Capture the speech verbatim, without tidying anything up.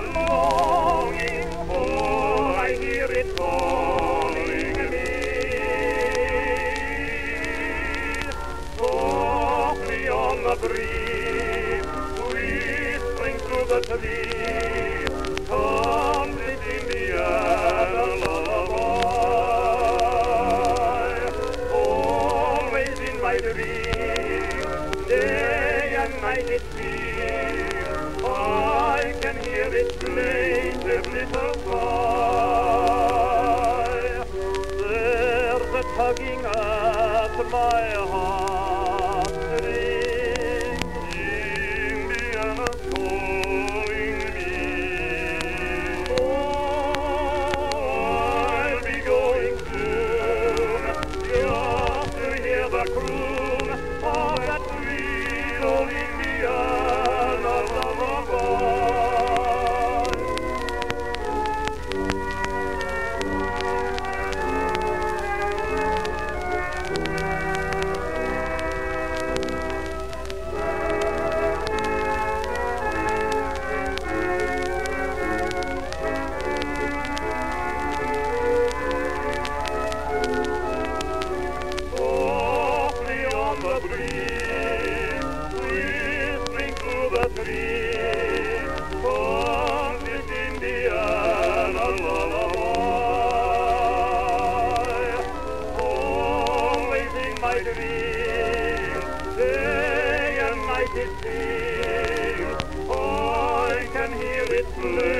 am longing, for I hear it calling me. Softly on the breeze, whispering through the trees, comes this Indiana lullaby. Always in my dreams, day and night it seems, I can hear its plaintive little cry. There's a tugging at my heartstrings, Indiana's calling me. Oh, I'll be going soon, just to hear the croon of that sweet old Indiana lullaby. The breeze, whistling through the trees, comes this Indiana lullaby. Always in my dreams, day and night it seems, I can hear it play.